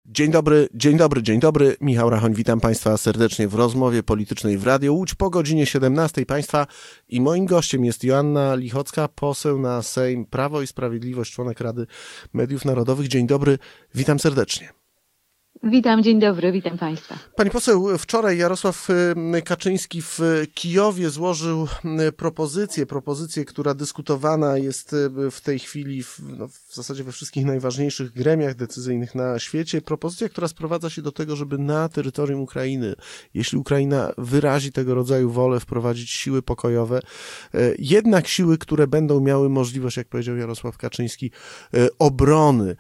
Dzień dobry, dzień dobry, dzień dobry. Michał Rachoń, witam Państwa serdecznie w rozmowie politycznej w Radio Łódź po godzinie 17 Państwa i moim gościem jest Joanna Lichocka, poseł na Sejm Prawo i Sprawiedliwość, członek Rady Mediów Narodowych. Dzień dobry, witam serdecznie. Witam, dzień dobry, witam Państwa. Pani poseł, wczoraj Jarosław Kaczyński w Kijowie złożył propozycję, która dyskutowana jest w tej chwili w zasadzie we wszystkich najważniejszych gremiach decyzyjnych na świecie. Propozycja, która sprowadza się do tego, żeby na terytorium Ukrainy, jeśli Ukraina wyrazi tego rodzaju wolę, wprowadzić siły pokojowe, jednak siły, które będą miały możliwość, jak powiedział Jarosław Kaczyński, obrony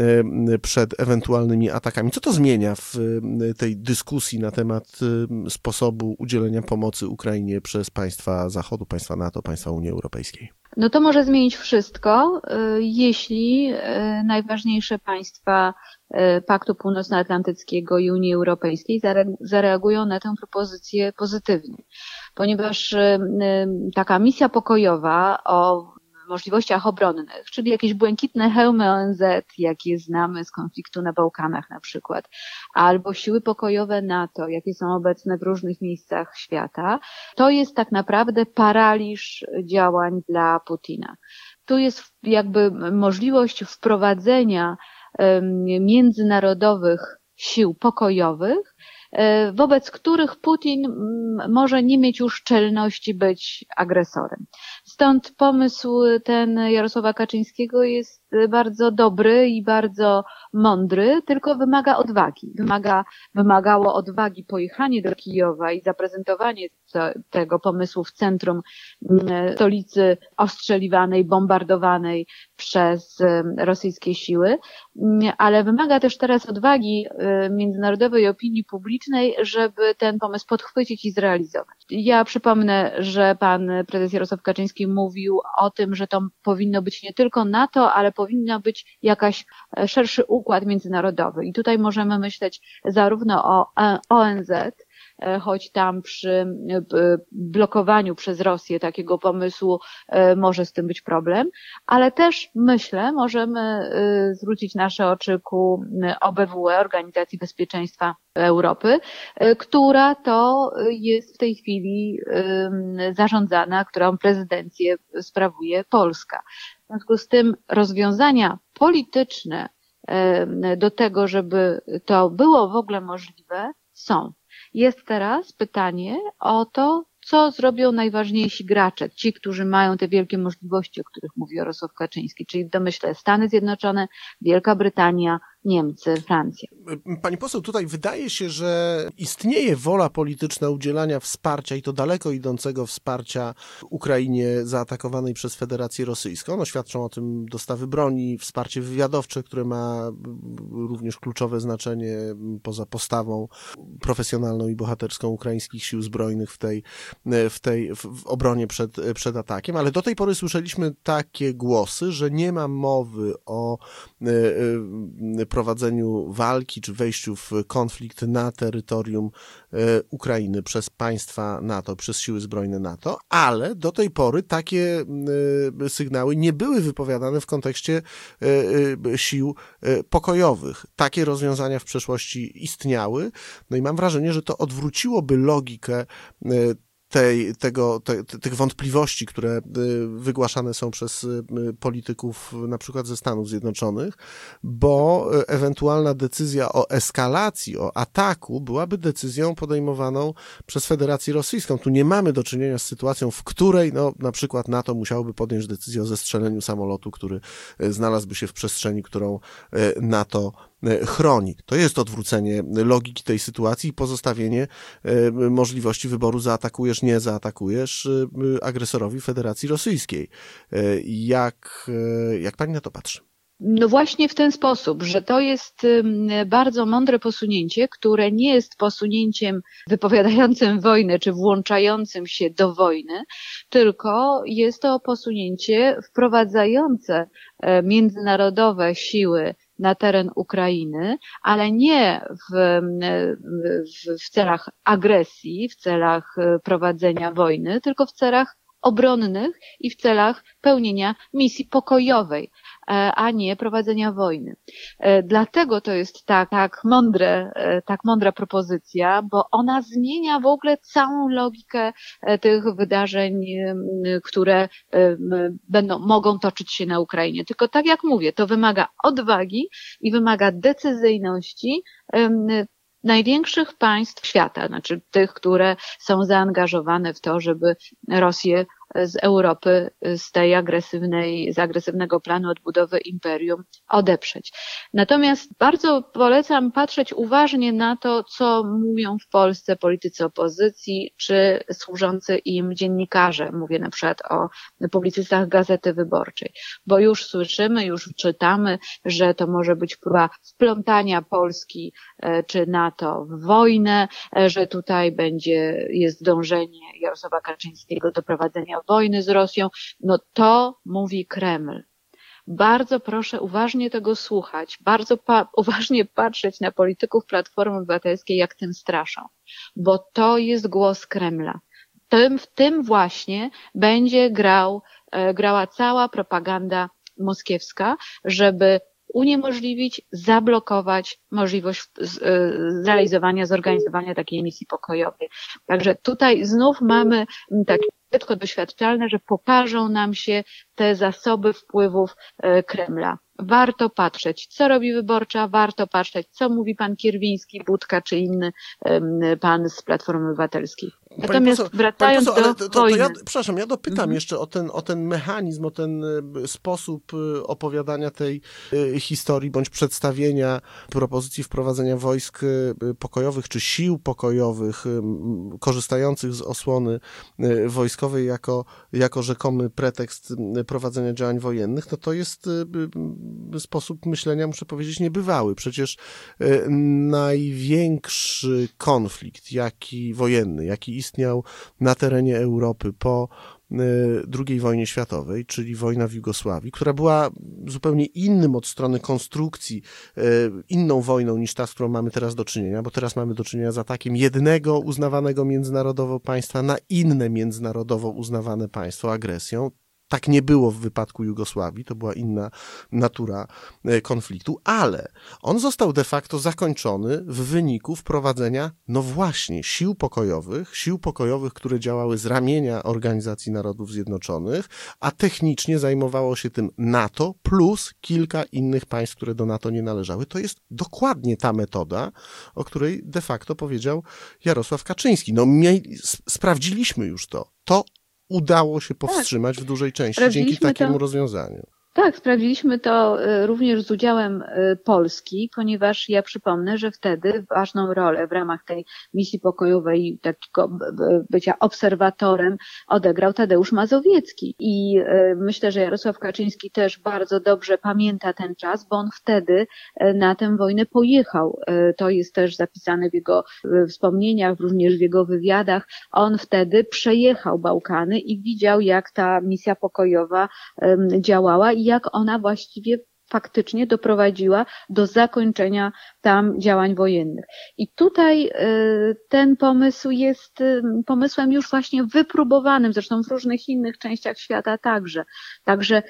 przed ewentualnymi atakami. Co to zmienia w tej dyskusji na temat sposobu udzielenia pomocy Ukrainie przez państwa Zachodu, państwa NATO, państwa Unii Europejskiej? No to może zmienić wszystko, jeśli najważniejsze państwa Paktu Północnoatlantyckiego i Unii Europejskiej zareagują na tę propozycję pozytywnie. Ponieważ taka misja pokojowa o możliwościach obronnych, czyli jakieś błękitne hełmy ONZ, jakie znamy z konfliktu na Bałkanach na przykład, albo siły pokojowe NATO, jakie są obecne w różnych miejscach świata, to jest tak naprawdę paraliż działań dla Putina. Tu jest jakby możliwość wprowadzenia międzynarodowych sił pokojowych, wobec których Putin może nie mieć już czelności być agresorem. Stąd pomysł ten Jarosława Kaczyńskiego jest bardzo dobry i bardzo mądry, tylko wymaga odwagi. Wymagało odwagi pojechanie do Kijowa i zaprezentowanie tego pomysłu w centrum stolicy ostrzeliwanej, bombardowanej przez rosyjskie siły, ale wymaga też teraz odwagi międzynarodowej opinii publicznej, żeby ten pomysł podchwycić i zrealizować. Ja przypomnę, że pan prezes Jarosław Kaczyński mówił o tym, że to powinno być nie tylko NATO, ale powinno być jakaś szerszy układ międzynarodowy. I tutaj możemy myśleć zarówno o ONZ, choć tam przy blokowaniu przez Rosję takiego pomysłu może z tym być problem, ale też myślę, możemy zwrócić nasze oczy ku OBWE, Organizacji Bezpieczeństwa Europy, która to jest w tej chwili zarządzana, którą prezydencję sprawuje Polska. W związku z tym rozwiązania polityczne do tego, żeby to było w ogóle możliwe, są. Jest teraz pytanie o to, co zrobią najważniejsi gracze, ci, którzy mają te wielkie możliwości, o których mówi Jarosław Kaczyński, czyli w domyśle Stany Zjednoczone, Wielka Brytania, Niemcy, Francja. Pani poseł, tutaj wydaje się, że istnieje wola polityczna udzielania wsparcia i to daleko idącego wsparcia Ukrainie zaatakowanej przez Federację Rosyjską. No, świadczą o tym dostawy broni, wsparcie wywiadowcze, które ma również kluczowe znaczenie poza postawą profesjonalną i bohaterską ukraińskich sił zbrojnych w obronie przed atakiem, ale do tej pory słyszeliśmy takie głosy, że nie ma mowy o prowadzeniu walki czy wejściu w konflikt na terytorium Ukrainy przez państwa NATO, przez siły zbrojne NATO, ale do tej pory takie sygnały nie były wypowiadane w kontekście sił pokojowych. Takie rozwiązania w przeszłości istniały, no i mam wrażenie, że to odwróciłoby logikę tych wątpliwości, które wygłaszane są przez polityków na przykład ze Stanów Zjednoczonych, bo ewentualna decyzja o eskalacji, o ataku byłaby decyzją podejmowaną przez Federację Rosyjską. Tu nie mamy do czynienia z sytuacją, w której na przykład NATO musiałoby podjąć decyzję o zestrzeleniu samolotu, który znalazłby się w przestrzeni, którą NATO chroni. To jest odwrócenie logiki tej sytuacji i pozostawienie możliwości wyboru zaatakujesz, nie zaatakujesz agresorowi Federacji Rosyjskiej. Jak pani na to patrzy? No właśnie w ten sposób, że to jest bardzo mądre posunięcie, które nie jest posunięciem wypowiadającym wojnę czy włączającym się do wojny, tylko jest to posunięcie wprowadzające międzynarodowe siły na teren Ukrainy, ale nie w celach agresji, w celach prowadzenia wojny, tylko w celach obronnych i w celach pełnienia misji pokojowej. a nie prowadzenia wojny. Dlatego to jest tak mądra propozycja, bo ona zmienia w ogóle całą logikę tych wydarzeń, które mogą toczyć się na Ukrainie. Tylko tak jak mówię, to wymaga odwagi i wymaga decyzyjności największych państw świata, znaczy tych, które są zaangażowane w to, żeby Rosję z Europy, z agresywnego planu odbudowy imperium odeprzeć. Natomiast bardzo polecam patrzeć uważnie na to, co mówią w Polsce politycy opozycji, czy służący im dziennikarze. Mówię na przykład o publicystach Gazety Wyborczej, bo już słyszymy, już czytamy, że to może być próba wplątania Polski czy NATO w wojnę, że tutaj jest dążenie Jarosława Kaczyńskiego do prowadzenia wojny z Rosją. No to mówi Kreml. Bardzo proszę uważnie tego słuchać, bardzo uważnie patrzeć na polityków Platformy Obywatelskiej, jak tym straszą, bo to jest głos Kremla. W tym właśnie będzie grała cała propaganda moskiewska, żeby uniemożliwić, zablokować możliwość zrealizowania, zorganizowania takiej misji pokojowej. Także tutaj znów mamy takie ryzyko doświadczalne, że pokażą nam się te zasoby wpływów Kremla. Warto patrzeć, co robi Wyborcza, warto patrzeć, co mówi pan Kierwiński, Budka czy inny pan z Platformy Obywatelskiej. Natomiast wracając do wojny. Przepraszam, ja dopytam jeszcze o ten mechanizm, o ten sposób opowiadania tej historii, bądź przedstawienia propozycji wprowadzenia wojsk pokojowych, czy sił pokojowych, korzystających z osłony wojskowej jako rzekomy pretekst prowadzenia działań wojennych. No to jest sposób myślenia, muszę powiedzieć, niebywały. Przecież największy konflikt, wojenny, jaki istniał na terenie Europy po II wojnie światowej, czyli wojna w Jugosławii, która była zupełnie innym od strony konstrukcji, inną wojną niż ta, z którą mamy teraz do czynienia, bo teraz mamy do czynienia z atakiem jednego uznawanego międzynarodowo państwa na inne międzynarodowo uznawane państwo, agresją. Tak nie było w wypadku Jugosławii, to była inna natura konfliktu, ale on został de facto zakończony w wyniku wprowadzenia, no właśnie, sił pokojowych, które działały z ramienia Organizacji Narodów Zjednoczonych, a technicznie zajmowało się tym NATO plus kilka innych państw, które do NATO nie należały. To jest dokładnie ta metoda, o której de facto powiedział Jarosław Kaczyński. No sprawdziliśmy już to. To udało się powstrzymać w dużej części dzięki takiemu rozwiązaniu. Tak, sprawdziliśmy to również z udziałem Polski, ponieważ ja przypomnę, że wtedy ważną rolę w ramach tej misji pokojowej, takiego bycia obserwatorem, odegrał Tadeusz Mazowiecki. I myślę, że Jarosław Kaczyński też bardzo dobrze pamięta ten czas, bo on wtedy na tę wojnę pojechał. To jest też zapisane w jego wspomnieniach, również w jego wywiadach. On wtedy przejechał Bałkany i widział, jak ta misja pokojowa działała i jak ona właściwie faktycznie doprowadziła do zakończenia tam działań wojennych. I tutaj ten pomysł jest pomysłem już właśnie wypróbowanym, zresztą w różnych innych częściach świata także. Także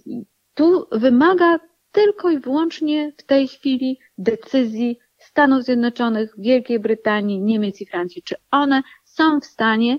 tu wymaga tylko i wyłącznie w tej chwili decyzji Stanów Zjednoczonych, Wielkiej Brytanii, Niemiec i Francji. Czy one są w stanie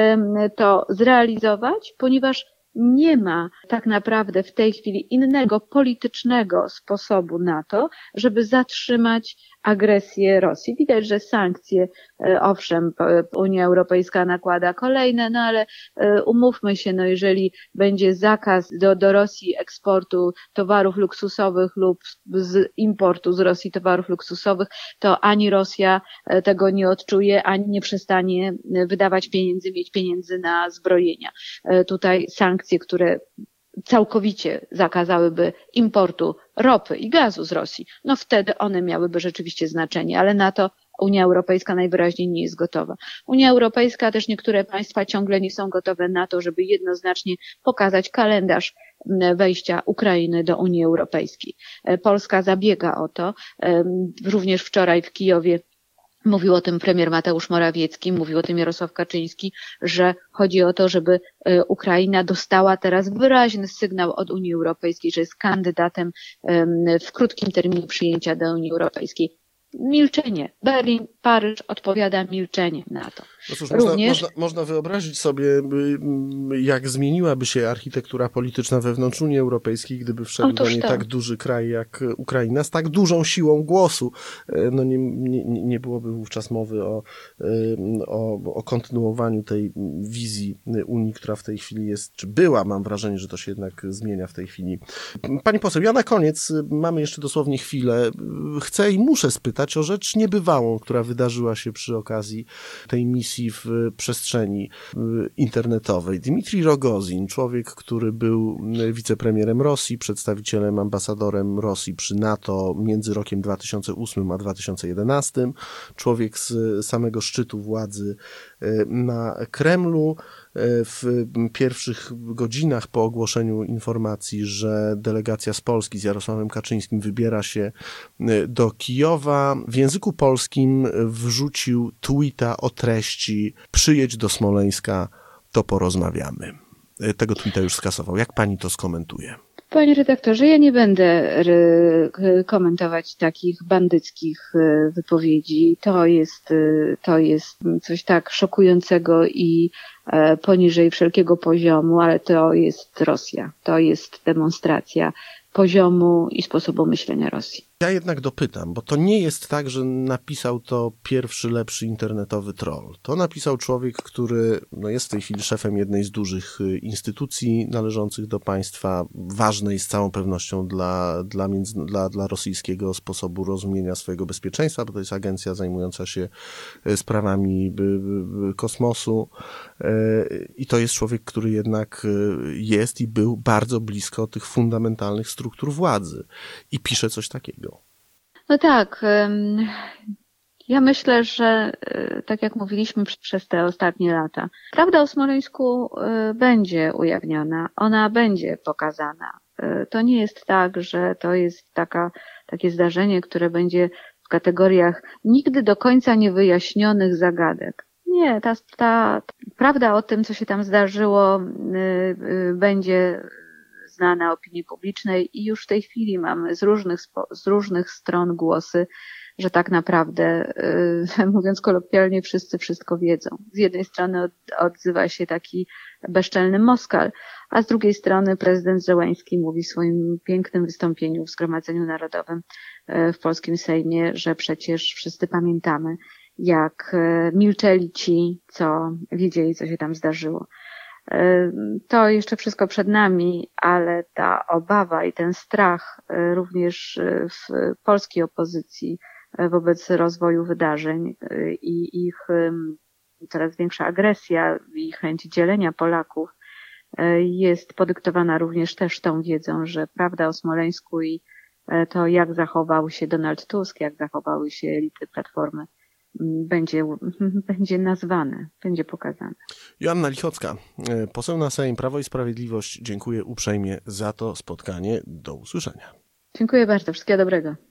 to zrealizować, ponieważ nie ma tak naprawdę w tej chwili innego politycznego sposobu na to, żeby zatrzymać agresję Rosji. Widać, że sankcje, owszem, Unia Europejska nakłada kolejne, no ale umówmy się, no jeżeli będzie zakaz do Rosji eksportu towarów luksusowych lub z importu z Rosji towarów luksusowych, to ani Rosja tego nie odczuje, ani nie przestanie wydawać mieć pieniędzy na zbrojenia. Tutaj sankcje, które całkowicie zakazałyby importu ropy i gazu z Rosji, no wtedy one miałyby rzeczywiście znaczenie, ale na to Unia Europejska najwyraźniej nie jest gotowa. Unia Europejska, też niektóre państwa ciągle nie są gotowe na to, żeby jednoznacznie pokazać kalendarz wejścia Ukrainy do Unii Europejskiej. Polska zabiega o to. Również wczoraj w Kijowie Mówił o tym premier Mateusz Morawiecki, mówił o tym Jarosław Kaczyński, że chodzi o to, żeby Ukraina dostała teraz wyraźny sygnał od Unii Europejskiej, że jest kandydatem w krótkim terminie przyjęcia do Unii Europejskiej. Milczenie. Berlin, Paryż odpowiada milczeniem na to. No cóż, można wyobrazić sobie, jak zmieniłaby się architektura polityczna wewnątrz Unii Europejskiej, gdyby wszedł do niej tak duży kraj jak Ukraina z tak dużą siłą głosu. No nie byłoby wówczas mowy o kontynuowaniu tej wizji Unii, która w tej chwili jest, czy była, mam wrażenie, że to się jednak zmienia w tej chwili. Pani poseł, ja na koniec, mamy jeszcze dosłownie chwilę, chcę i muszę spytać o rzecz niebywałą, która wydarzyła się przy okazji tej misji w przestrzeni internetowej. Dmitrij Rogozin, człowiek, który był wicepremierem Rosji, przedstawicielem, ambasadorem Rosji przy NATO między rokiem 2008 a 2011, człowiek z samego szczytu władzy na Kremlu. W pierwszych godzinach po ogłoszeniu informacji, że delegacja z Polski z Jarosławem Kaczyńskim wybiera się do Kijowa, w języku polskim wrzucił tweeta o treści: przyjedź do Smoleńska, to porozmawiamy. Tego tweeta już skasował. Jak pani to skomentuje? Panie redaktorze, ja nie będę komentować takich bandyckich wypowiedzi. To jest coś tak szokującego i poniżej wszelkiego poziomu, ale to jest Rosja. To jest demonstracja poziomu i sposobu myślenia Rosji. Ja jednak dopytam, bo to nie jest tak, że napisał to pierwszy, lepszy internetowy troll. To napisał człowiek, który jest w tej chwili szefem jednej z dużych instytucji należących do państwa, ważnej z całą pewnością dla rosyjskiego sposobu rozumienia swojego bezpieczeństwa, bo to jest agencja zajmująca się sprawami kosmosu i to jest człowiek, który jednak jest i był bardzo blisko tych fundamentalnych struktur władzy i pisze coś takiego. No tak, ja myślę, że tak jak mówiliśmy przez te ostatnie lata, prawda o Smoleńsku będzie ujawniona, ona będzie pokazana. To nie jest tak, że to jest takie zdarzenie, które będzie w kategoriach nigdy do końca niewyjaśnionych zagadek. Nie, ta prawda o tym, co się tam zdarzyło, będzie znana opinii publicznej i już w tej chwili mamy z różnych stron głosy, że tak naprawdę, mówiąc kolokwialnie, wszyscy wszystko wiedzą. Z jednej strony odzywa się taki bezczelny Moskal, a z drugiej strony prezydent Zełenski mówi w swoim pięknym wystąpieniu w Zgromadzeniu Narodowym w polskim Sejmie, że przecież wszyscy pamiętamy, jak milczeli ci, co wiedzieli, co się tam zdarzyło. To jeszcze wszystko przed nami, ale ta obawa i ten strach również w polskiej opozycji wobec rozwoju wydarzeń i ich coraz większa agresja i chęć dzielenia Polaków jest podyktowana również też tą wiedzą, że prawda o Smoleńsku i to, jak zachował się Donald Tusk, jak zachowały się elity Platformy, będzie nazwane, będzie pokazane. Joanna Lichocka, poseł na Sejm, Prawo i Sprawiedliwość. Dziękuję uprzejmie za to spotkanie. Do usłyszenia. Dziękuję bardzo. Wszystkiego dobrego.